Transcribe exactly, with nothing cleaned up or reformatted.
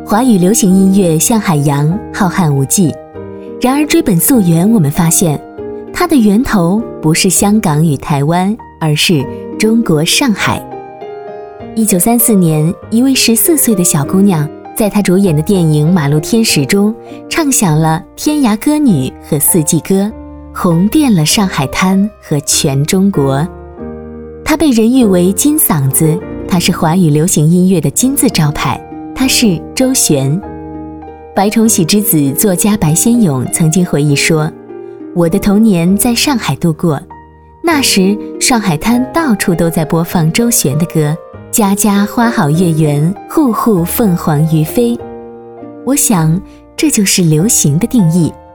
华语流行音乐像海洋，浩瀚无际。然而追本溯源，我们发现它的源头不是香港与台湾，而是中国上海。一九三四年，一位十四岁的小姑娘在她主演的电影《马路天使》中唱响了《天涯歌女》和《四季歌》，红遍了上海滩和全中国。她被人誉为金嗓子，她是华语流行音乐的金字招牌，她是周璇。白崇禧之子作家白先勇曾经回忆说，我的童年在上海度过，那时上海滩到处都在播放周璇的歌，家家花好月圆，户户凤凰于飞。我想这就是流行的定义，